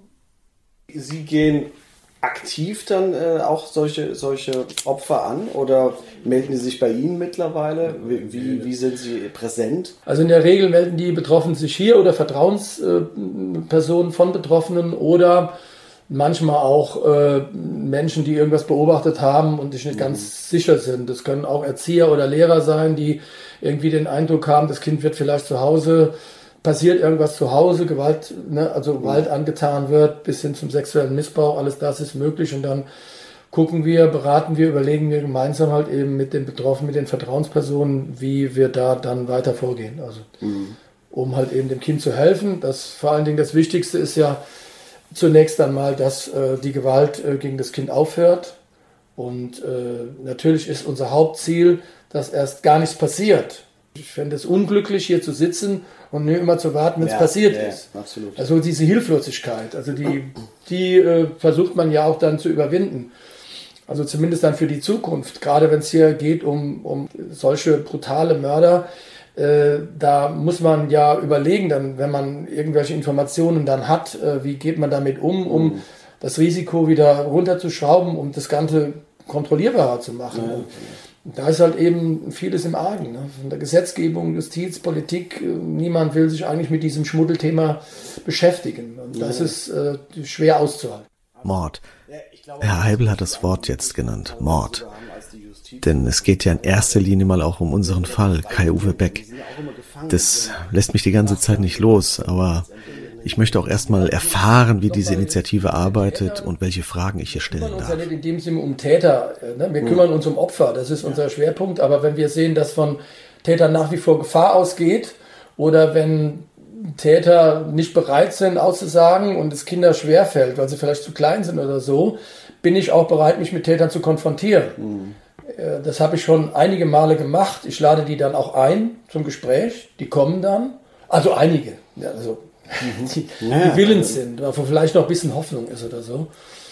Speaker 4: Sie gehen aktiv dann äh, auch solche, solche Opfer an oder melden die sich bei Ihnen mittlerweile? Wie, wie, wie sind Sie präsent?
Speaker 9: Also in der Regel melden die Betroffenen sich hier oder Vertrauenspersonen von Betroffenen oder manchmal auch äh, Menschen, die irgendwas beobachtet haben und sich nicht mhm. ganz sicher sind. Das können auch Erzieher oder Lehrer sein, die irgendwie den Eindruck haben, das Kind wird vielleicht zu Hause, passiert irgendwas zu Hause, Gewalt, ne, also Gewalt angetan wird, bis hin zum sexuellen Missbrauch, alles das ist möglich und dann gucken wir, beraten wir, überlegen wir gemeinsam halt eben mit den Betroffenen, mit den Vertrauenspersonen, wie wir da dann weiter vorgehen. Also mhm. um halt eben dem Kind zu helfen. Das vor allen Dingen das Wichtigste ist ja zunächst einmal, dass äh, die Gewalt äh, gegen das Kind aufhört. Und äh, natürlich ist unser Hauptziel, dass erst gar nichts passiert. Ich fände es unglücklich, hier zu sitzen und nur immer zu warten, wenn es ja, passiert ja, ist. Absolut. Also diese Hilflosigkeit, also die, die äh, versucht man ja auch dann zu überwinden. Also zumindest dann für die Zukunft. Gerade wenn es hier geht um, um solche brutale Mörder, äh, da muss man ja überlegen, dann, wenn man irgendwelche Informationen dann hat, äh, wie geht man damit um, um mhm. das Risiko wieder runterzuschrauben, um das Ganze kontrollierbarer zu machen. Ja, okay. Und da ist halt eben vieles im Argen. Ne? Von der Gesetzgebung, Justiz, Politik, niemand will sich eigentlich mit diesem Schmuddelthema beschäftigen. Und das ja. ist äh, schwer auszuhalten.
Speaker 2: Mord. Herr Heibel hat das Wort jetzt genannt, Mord. Denn es geht ja in erster Linie mal auch um unseren Fall, Kai-Uwe Beck. Das lässt mich die ganze Zeit nicht los, aber ich möchte auch erstmal erfahren, wie diese Initiative arbeitet und welche Fragen ich hier stellen darf.
Speaker 9: Wir kümmern uns ja nicht in dem Sinne um Täter, ne? Wir kümmern uns um Opfer, das ist unser Schwerpunkt. Aber wenn wir sehen, dass von Tätern nach wie vor Gefahr ausgeht oder wenn Täter nicht bereit sind auszusagen und es Kinder schwerfällt, weil sie vielleicht zu klein sind oder so, bin ich auch bereit, mich mit Tätern zu konfrontieren. Mhm. Das habe ich schon einige Male gemacht. Ich lade die dann auch ein zum Gespräch. Die kommen dann. Also einige. Also die, ja, die willens sind, wo vielleicht noch ein bisschen Hoffnung ist oder so.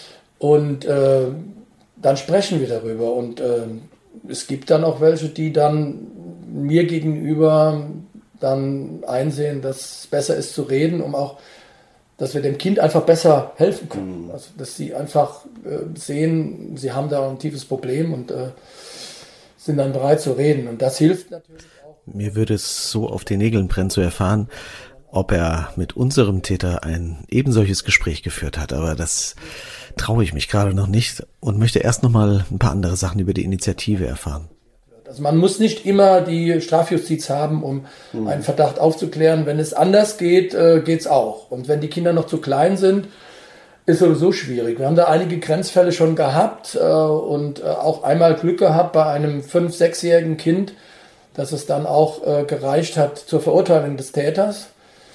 Speaker 9: Und äh, dann sprechen wir darüber. Und äh, es gibt dann auch welche, die dann mir gegenüber dann einsehen, dass es besser ist zu reden, um auch, dass wir dem Kind einfach besser helfen können. Also, dass sie einfach äh, sehen, sie haben da ein tiefes Problem und äh, sind dann bereit zu reden. Und das hilft natürlich auch.
Speaker 2: Mir würde es so auf den Nägeln brennen zu erfahren, ob er mit unserem Täter ein ebensolches Gespräch geführt hat. Aber das traue ich mich gerade noch nicht und möchte erst noch mal ein paar andere Sachen über die Initiative erfahren.
Speaker 9: Also man muss nicht immer die Strafjustiz haben, um mhm. einen Verdacht aufzuklären. Wenn es anders geht, äh, geht's auch. Und wenn die Kinder noch zu klein sind, ist sowieso schwierig. Wir haben da einige Grenzfälle schon gehabt äh, und äh, auch einmal Glück gehabt bei einem fünf-, sechsjährigen Kind, dass es dann auch äh, gereicht hat zur Verurteilung des Täters,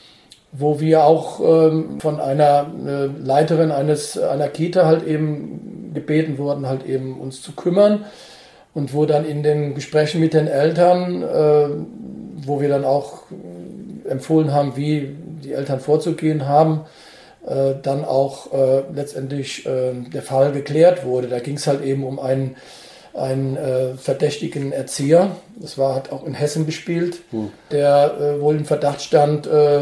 Speaker 9: wo wir auch ähm, von einer äh, Leiterin eines einer Kita halt eben gebeten wurden, halt eben uns zu kümmern. Und wo dann in den Gesprächen mit den Eltern, äh, wo wir dann auch empfohlen haben, wie die Eltern vorzugehen haben, äh, dann auch äh, letztendlich äh, der Fall geklärt wurde. Da ging es halt eben um einen, einen äh, verdächtigen Erzieher, das war hat auch in Hessen gespielt, hm. der äh, wohl im Verdacht stand, äh,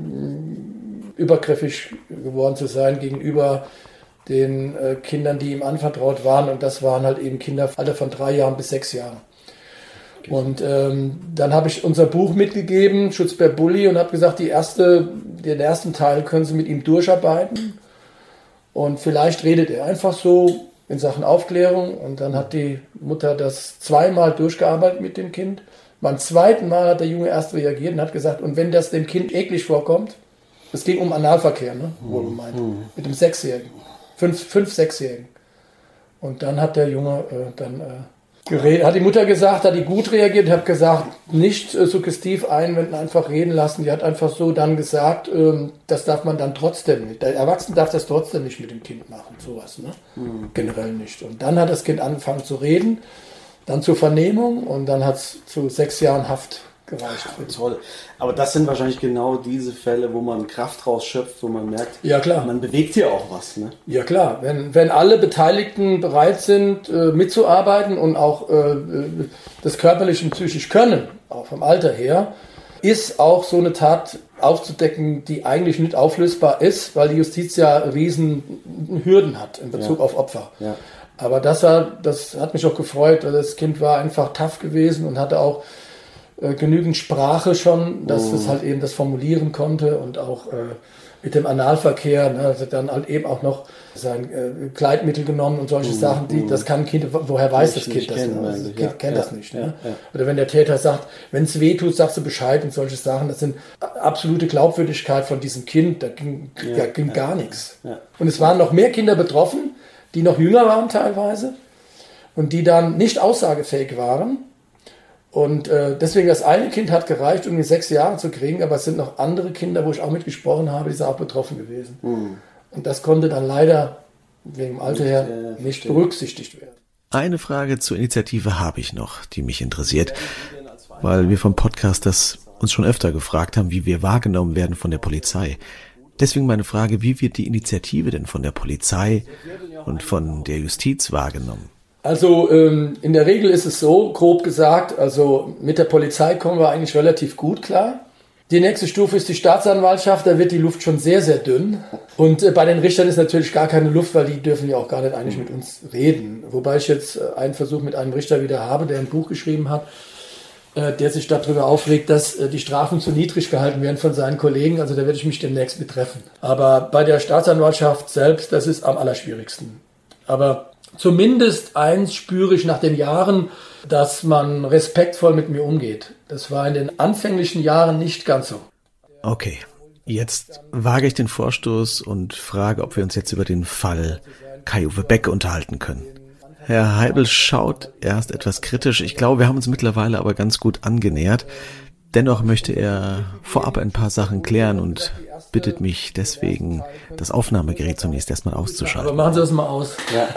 Speaker 9: übergriffig geworden zu sein gegenüber den äh, Kindern, die ihm anvertraut waren. Und das waren halt eben Kinder Alter von drei Jahren bis sechs Jahren. Okay. Und ähm, dann habe ich unser Buch mitgegeben, Schutz per Bully, und habe gesagt, die erste, den ersten Teil können Sie mit ihm durcharbeiten. Und vielleicht redet er einfach so in Sachen Aufklärung. Und dann hat die Mutter das zweimal durchgearbeitet mit dem Kind. Beim zweiten Mal hat der Junge erst reagiert und hat gesagt, und wenn das dem Kind eklig vorkommt, es ging um Analverkehr, ne, wohl gemeint, mhm. mit dem Sechsjährigen. Fünf, fünf, sechsjährigen. Und dann hat der Junge äh, dann äh, geredet, hat die Mutter gesagt, hat die gut reagiert, hat gesagt, nicht äh, suggestiv einwenden, einfach reden lassen. Die hat einfach so dann gesagt, ähm, das darf man dann trotzdem nicht. Der Erwachsene darf das trotzdem nicht mit dem Kind machen, sowas, ne? Mhm. Generell nicht. Und dann hat das Kind angefangen zu reden, dann zur Vernehmung und dann hat es zu sechs Jahren Haft gereicht.
Speaker 4: Toll. Aber das sind wahrscheinlich genau diese Fälle, wo man Kraft rausschöpft, wo man merkt,
Speaker 9: ja, klar.
Speaker 4: man bewegt hier auch was. Ne?
Speaker 9: Ja klar, wenn, wenn alle Beteiligten bereit sind, äh, mitzuarbeiten und auch äh, das körperlich und psychisch können, auch vom Alter her, ist auch so eine Tat aufzudecken, die eigentlich nicht auflösbar ist, weil die Justiz ja riesen Hürden hat in Bezug ja. auf Opfer. Ja. Aber das, war, das hat mich auch gefreut, weil das Kind war einfach tough gewesen und hatte auch Äh, genügend Sprache schon, dass oh. es halt eben das formulieren konnte und auch äh, mit dem Analverkehr, ne, also dann halt eben auch noch sein äh, Kleidmittel genommen und solche oh. Sachen, die, das kann ein Kind, woher weiß das Kind das? Kennen, also das Kind ja. kennt ja. das nicht. Ne? Ja. Ja. Oder wenn der Täter sagt, wenn es weh tut, sagst du Bescheid und solche Sachen, das sind absolute Glaubwürdigkeit von diesem Kind, da ging, ja. da ging ja. gar nichts. Ja. Und es waren noch mehr Kinder betroffen, die noch jünger waren teilweise und die dann nicht aussagefähig waren. Und äh, deswegen, das eine Kind hat gereicht, um die sechs Jahre zu kriegen, aber es sind noch andere Kinder, wo ich auch mitgesprochen habe, die sind auch betroffen gewesen. Mhm. Und das konnte dann leider wegen dem Alter her nicht, äh, nicht berücksichtigt werden.
Speaker 2: Eine Frage zur Initiative habe ich noch, die mich interessiert, weil wir vom Podcast das uns schon öfter gefragt haben, wie wir wahrgenommen werden von der Polizei. Deswegen meine Frage, wie wird die Initiative denn von der Polizei und von der Justiz wahrgenommen?
Speaker 9: Also ähm, in der Regel ist es so, grob gesagt, also mit der Polizei kommen wir eigentlich relativ gut klar. Die nächste Stufe ist die Staatsanwaltschaft, da wird die Luft schon sehr, sehr dünn. Und äh, bei den Richtern ist natürlich gar keine Luft, weil die dürfen ja auch gar nicht eigentlich mit uns reden. Wobei ich jetzt äh, einen Versuch mit einem Richter wieder habe, der ein Buch geschrieben hat, äh, der sich darüber aufregt, dass äh, die Strafen zu niedrig gehalten werden von seinen Kollegen. Also da werde ich mich demnächst mit treffen. Aber bei der Staatsanwaltschaft selbst, das ist am allerschwierigsten. Aber zumindest eins spüre ich nach den Jahren, dass man respektvoll mit mir umgeht. Das war in den anfänglichen Jahren nicht ganz so.
Speaker 2: Okay, jetzt wage ich den Vorstoß und frage, ob wir uns jetzt über den Fall Kai-Uwe Beck unterhalten können. Herr Heibel schaut erst etwas kritisch. Ich glaube, wir haben uns mittlerweile aber ganz gut angenähert. Dennoch möchte er vorab ein paar Sachen klären und bittet mich deswegen, das Aufnahmegerät zunächst erstmal auszuschalten.
Speaker 9: Aber machen Sie das mal aus.
Speaker 2: Ja.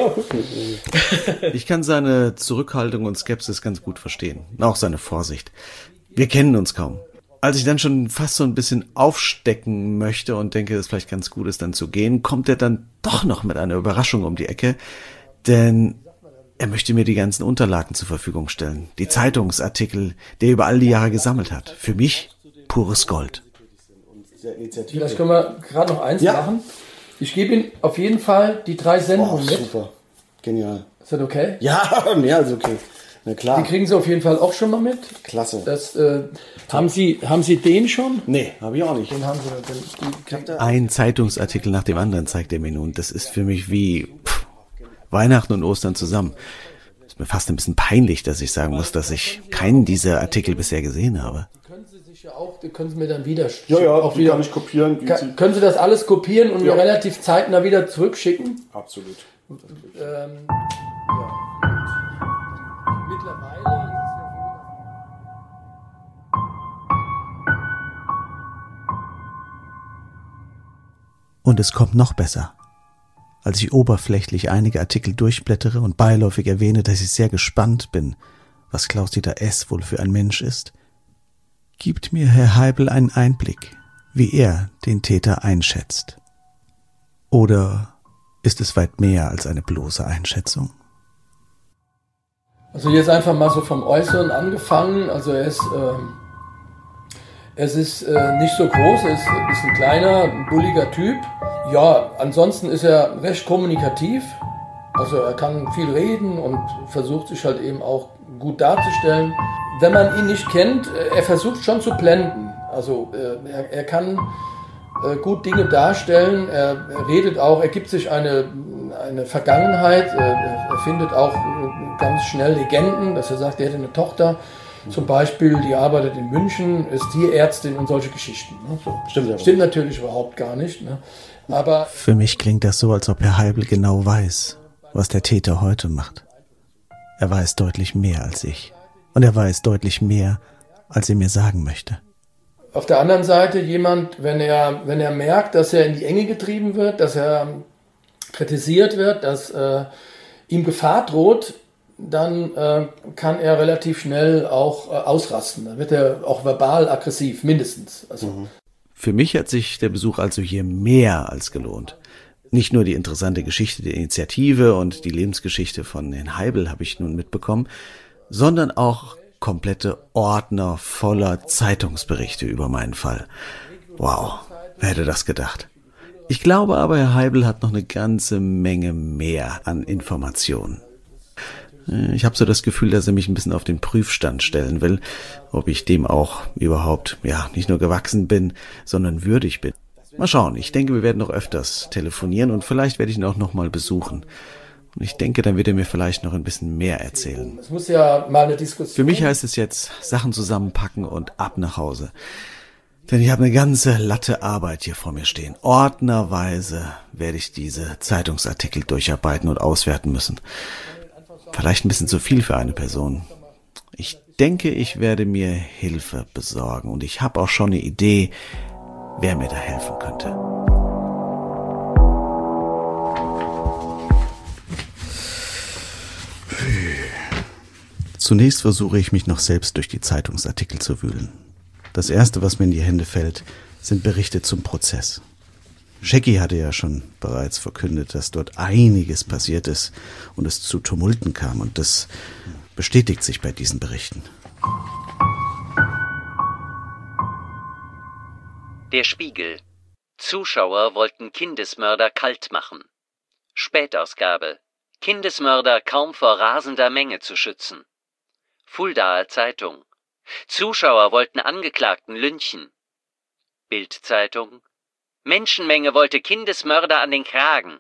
Speaker 2: Ich kann seine Zurückhaltung und Skepsis ganz gut verstehen. Auch seine Vorsicht. Wir kennen uns kaum. Als ich dann schon fast so ein bisschen aufstecken möchte und denke, dass es vielleicht ganz gut ist, dann zu gehen, kommt er dann doch noch mit einer Überraschung um die Ecke. Denn er möchte mir die ganzen Unterlagen zur Verfügung stellen. Die Zeitungsartikel, die er über all die Jahre gesammelt hat. Für mich pures Gold.
Speaker 9: Vielleicht können wir gerade noch eins ja. machen. Ich gebe Ihnen auf jeden Fall die drei Sendungen
Speaker 4: oh,
Speaker 9: mit.
Speaker 4: Super, genial.
Speaker 9: Ist das okay?
Speaker 4: Ja, mehr als okay. Na klar.
Speaker 9: Die kriegen Sie auf jeden Fall auch schon mal mit.
Speaker 4: Klasse.
Speaker 9: Das, äh, haben Sie, haben Sie den schon?
Speaker 4: Nee, habe ich auch nicht.
Speaker 9: Den haben Sie. Den,
Speaker 2: Ein Zeitungsartikel nach dem anderen zeigt er mir nun. Das ist für mich wie pff, Weihnachten und Ostern zusammen. Ist mir fast ein bisschen peinlich, dass ich sagen muss, dass ich keinen dieser Artikel bisher gesehen habe.
Speaker 9: Ja auch, die können Sie mir dann wieder
Speaker 4: Ja, ja,
Speaker 9: auch wieder
Speaker 4: kann ich kopieren.
Speaker 9: Kann, können Sie das alles kopieren und
Speaker 4: ja.
Speaker 9: mir relativ zeitnah wieder zurückschicken?
Speaker 4: Absolut.
Speaker 9: Ähm, ja. Mittlerweile ist
Speaker 2: Und es kommt noch besser. Als ich oberflächlich einige Artikel durchblättere und beiläufig erwähne, dass ich sehr gespannt bin, was Klaus-Dieter S. wohl für ein Mensch ist, gibt mir Herr Heibel einen Einblick, wie er den Täter einschätzt. Oder ist es weit mehr als eine bloße Einschätzung?
Speaker 9: Also jetzt einfach mal so vom Äußeren angefangen. Also er ist, ähm, es ist äh, nicht so groß, er ist, ist ein kleiner, ein bulliger Typ. Ja, ansonsten ist er recht kommunikativ. Also er kann viel reden und versucht sich halt eben auch gut darzustellen. Wenn man ihn nicht kennt, er versucht schon zu blenden. Also äh, er, er kann äh, gut Dinge darstellen. Er, er redet auch, er gibt sich eine, eine Vergangenheit. Äh, er findet auch äh, ganz schnell Legenden, dass er sagt, er hätte eine Tochter. Zum Beispiel, die arbeitet in München, ist Tierärztin und solche Geschichten. Ne? So. Stimmt, aber Stimmt natürlich überhaupt gar nicht. Ne? Aber
Speaker 2: für mich klingt das so, als ob Herr Heibel genau weiß, was der Täter heute macht. Er weiß deutlich mehr als ich. Und er weiß deutlich mehr, als er mir sagen möchte.
Speaker 9: Auf der anderen Seite jemand, wenn er, wenn er merkt, dass er in die Enge getrieben wird, dass er kritisiert wird, dass äh, ihm Gefahr droht, dann äh, kann er relativ schnell auch äh, ausrasten. Dann wird er auch verbal aggressiv, mindestens. Also.
Speaker 2: Mhm. Für mich hat sich der Besuch also hier mehr als gelohnt. Nicht nur die interessante Geschichte der Initiative und die Lebensgeschichte von Herrn Heibel habe ich nun mitbekommen, sondern auch komplette Ordner voller Zeitungsberichte über meinen Fall. Wow, wer hätte das gedacht? Ich glaube aber, Herr Heibel hat noch eine ganze Menge mehr an Informationen. Ich habe so das Gefühl, dass er mich ein bisschen auf den Prüfstand stellen will, ob ich dem auch überhaupt, ja, nicht nur gewachsen bin, sondern würdig bin. Mal schauen, ich denke, wir werden noch öfters telefonieren und vielleicht werde ich ihn auch noch mal besuchen. Und ich denke, dann wird er mir vielleicht noch ein bisschen mehr erzählen.
Speaker 9: Es muss ja mal eine Diskussion.
Speaker 2: Für mich heißt es jetzt, Sachen zusammenpacken und ab nach Hause. Denn ich habe eine ganze Latte Arbeit hier vor mir stehen. Ordnerweise werde ich diese Zeitungsartikel durcharbeiten und auswerten müssen. Vielleicht ein bisschen zu viel für eine Person. Ich denke, ich werde mir Hilfe besorgen. Und ich habe auch schon eine Idee, wer mir da helfen könnte. Zunächst versuche ich mich noch selbst durch die Zeitungsartikel zu wühlen. Das Erste, was mir in die Hände fällt, sind Berichte zum Prozess. Shaggy hatte ja schon bereits verkündet, dass dort einiges passiert ist und es zu Tumulten kam. Und das bestätigt sich bei diesen Berichten.
Speaker 10: Der Spiegel. Zuschauer wollten Kindesmörder kalt machen. Spätausgabe. Kindesmörder kaum vor rasender Menge zu schützen. Fuldaer Zeitung. Zuschauer wollten Angeklagten lynchen. Bild-Zeitung. Menschenmenge wollte Kindesmörder an den Kragen.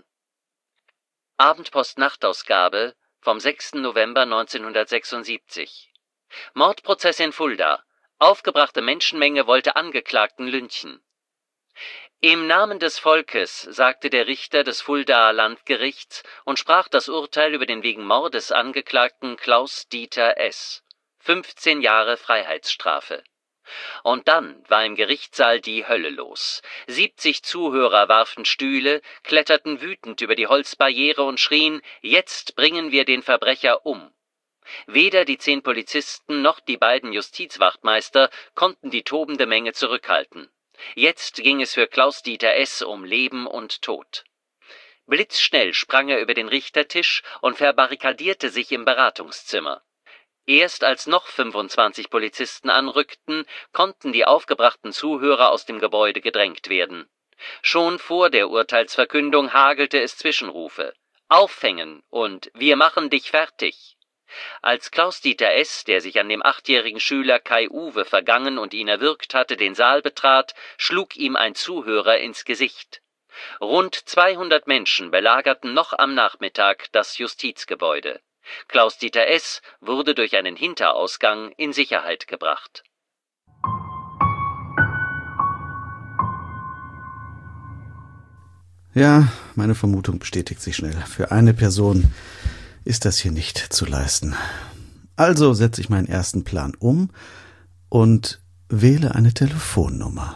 Speaker 10: Abendpost-Nachtausgabe vom sechsten November neunzehnhundertsechsundsiebzig. Mordprozess in Fulda. Aufgebrachte Menschenmenge wollte Angeklagten lynchen. Im Namen des Volkes, sagte der Richter des Fuldaer Landgerichts und sprach das Urteil über den wegen Mordes angeklagten Klaus-Dieter S. fünfzehn Jahre Freiheitsstrafe. Und dann war im Gerichtssaal die Hölle los. siebzig Zuhörer warfen Stühle, kletterten wütend über die Holzbarriere und schrien: Jetzt bringen wir den Verbrecher um. Weder die zehn Polizisten noch die beiden Justizwachtmeister konnten die tobende Menge zurückhalten. Jetzt ging es für Klaus-Dieter S. um Leben und Tod. Blitzschnell sprang er über den Richtertisch und verbarrikadierte sich im Beratungszimmer. Erst als noch fünfundzwanzig Polizisten anrückten, konnten die aufgebrachten Zuhörer aus dem Gebäude gedrängt werden. Schon vor der Urteilsverkündung hagelte es Zwischenrufe: Aufhängen und Wir machen dich fertig. Als Klaus-Dieter S., der sich an dem achtjährigen Schüler Kai-Uwe vergangen und ihn erwürgt hatte, den Saal betrat, schlug ihm ein Zuhörer ins Gesicht. Rund zweihundert Menschen belagerten noch am Nachmittag das Justizgebäude. Klaus-Dieter S. wurde durch einen Hinterausgang in Sicherheit gebracht.
Speaker 2: Ja, meine Vermutung bestätigt sich schnell. Für eine Person ist das hier nicht zu leisten. Also setze ich meinen ersten Plan um und wähle eine Telefonnummer.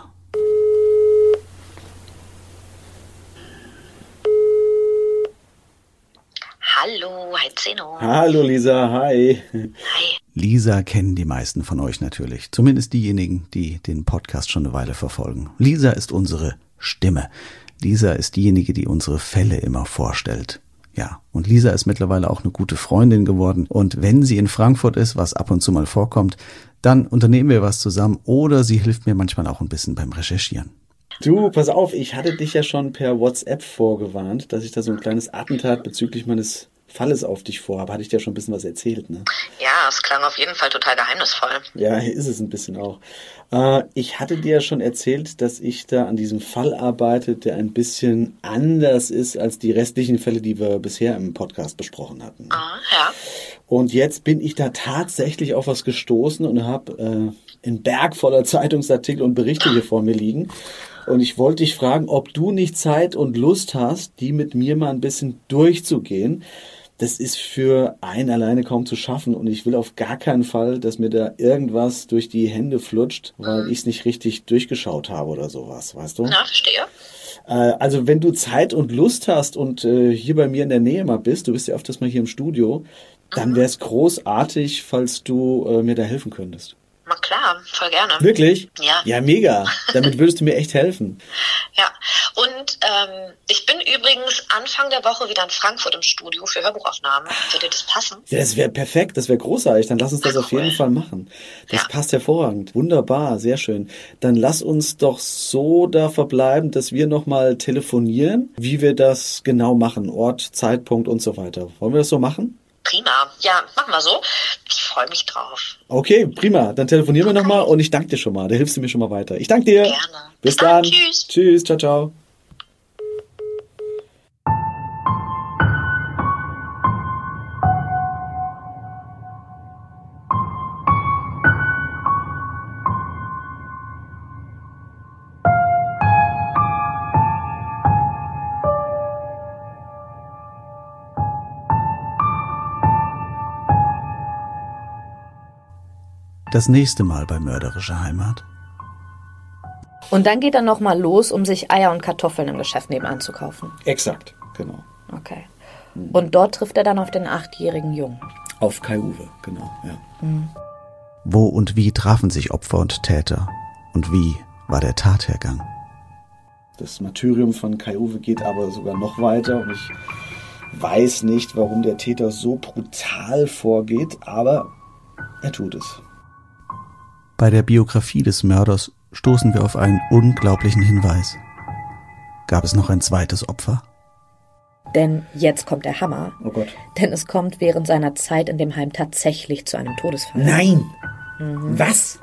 Speaker 11: Hallo, hi Zeno.
Speaker 4: Hallo Lisa, hi.
Speaker 11: Hi.
Speaker 2: Lisa kennen die meisten von euch natürlich. Zumindest diejenigen, die den Podcast schon eine Weile verfolgen. Lisa ist unsere Stimme. Lisa ist diejenige, die unsere Fälle immer vorstellt. Ja, und Lisa ist mittlerweile auch eine gute Freundin geworden. Und wenn sie in Frankfurt ist, was ab und zu mal vorkommt, dann unternehmen wir was zusammen oder sie hilft mir manchmal auch ein bisschen beim Recherchieren.
Speaker 4: Du, pass auf, ich hatte dich ja schon per WhatsApp vorgewarnt, dass ich da so ein kleines Attentat bezüglich meines Falles auf dich vorhabe. Hatte ich dir schon ein bisschen was erzählt, ne?
Speaker 11: Ja, es klang auf jeden Fall total geheimnisvoll.
Speaker 4: Ja, ist es ein bisschen auch. Äh, ich hatte dir ja schon erzählt, dass ich da an diesem Fall arbeite, der ein bisschen anders ist als die restlichen Fälle, die wir bisher im Podcast besprochen hatten.
Speaker 11: Ah, ja.
Speaker 4: Und jetzt bin ich da tatsächlich auf was gestoßen und habe äh, einen Berg voller Zeitungsartikel und Berichte hier vor mir liegen. Und ich wollte dich fragen, ob du nicht Zeit und Lust hast, die mit mir mal ein bisschen durchzugehen. Das ist für einen alleine kaum zu schaffen und ich will auf gar keinen Fall, dass mir da irgendwas durch die Hände flutscht, weil ich es nicht richtig durchgeschaut habe oder sowas, weißt du?
Speaker 11: Na, verstehe.
Speaker 4: Äh, also wenn du Zeit und Lust hast und äh, hier bei mir in der Nähe mal bist, du bist ja öfters mal hier im Studio, dann wäre es großartig, falls du äh, mir da helfen könntest.
Speaker 11: Na klar, voll gerne.
Speaker 4: Wirklich?
Speaker 11: Ja.
Speaker 4: Ja, mega. Damit würdest du mir echt helfen.
Speaker 11: Ja, und ähm, ich bin übrigens Anfang der Woche wieder in Frankfurt im Studio für Hörbuchaufnahmen. Würde das passen?
Speaker 4: Ja, das wäre perfekt, das wäre großartig. Dann lass uns das
Speaker 11: Ach,
Speaker 4: auf jeden
Speaker 11: cool.
Speaker 4: Fall machen. Das
Speaker 11: Ja.
Speaker 4: passt hervorragend. Wunderbar, sehr schön. Dann lass uns doch so da verbleiben, dass wir nochmal telefonieren, wie wir das genau machen. Ort, Zeitpunkt und so weiter. Wollen wir das so machen?
Speaker 11: Prima. Ja, machen wir so. Ich freue mich drauf.
Speaker 4: Okay, prima. Dann telefonieren wir nochmal und ich danke dir schon mal. Da hilfst du mir schon mal weiter. Ich danke dir.
Speaker 11: Gerne.
Speaker 4: Bis
Speaker 11: Bis dann.
Speaker 4: dann.
Speaker 11: Tschüss.
Speaker 4: Tschüss. Ciao, ciao.
Speaker 2: Das nächste Mal bei Mörderische Heimat.
Speaker 12: Und dann geht er nochmal los, um sich Eier und Kartoffeln im Geschäft nebenan zu kaufen.
Speaker 4: Exakt, genau.
Speaker 12: Okay. Und dort trifft er dann auf den achtjährigen Jungen.
Speaker 4: Auf Kai-Uwe, genau, ja.
Speaker 12: Mhm.
Speaker 2: Wo und wie trafen sich Opfer und Täter? Und wie war der Tathergang?
Speaker 4: Das Martyrium von Kai-Uwe geht aber sogar noch weiter und ich weiß nicht, warum der Täter so brutal vorgeht, aber er tut es.
Speaker 2: Bei der Biografie des Mörders stoßen wir auf einen unglaublichen Hinweis. Gab es noch ein zweites Opfer?
Speaker 12: Denn jetzt kommt der Hammer.
Speaker 13: Oh Gott.
Speaker 12: Denn es kommt während seiner Zeit in dem Heim tatsächlich zu einem Todesfall.
Speaker 13: Nein!
Speaker 12: Mhm.
Speaker 13: Was?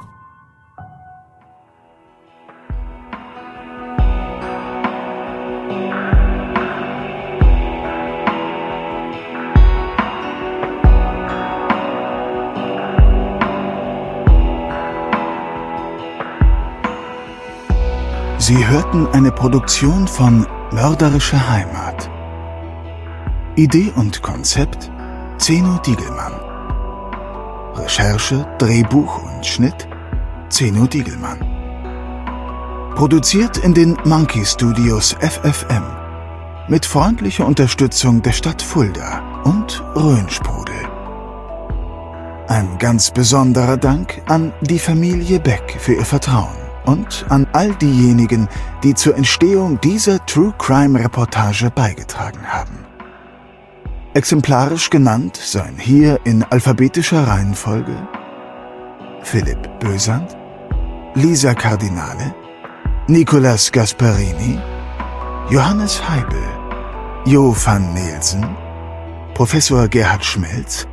Speaker 1: Sie hörten eine Produktion von Mörderische Heimat. Idee und Konzept Zeno Diegelmann. Recherche, Drehbuch und Schnitt Zeno Diegelmann. Produziert in den Monkey Studios F F M mit freundlicher Unterstützung der Stadt Fulda und Rhönsprudel. Ein ganz besonderer Dank an die Familie Beck für ihr Vertrauen und an all diejenigen, die zur Entstehung dieser True Crime Reportage beigetragen haben. Exemplarisch genannt seien hier in alphabetischer Reihenfolge Philipp Bösand, Lisa Cardinale, Nicolas Gasparini, Johannes Heibel, Jo van Nielsen, Professor Gerhard Schmelz,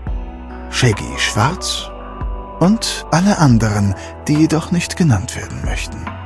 Speaker 1: Shaggy Schwarz und alle anderen, die jedoch nicht genannt werden möchten.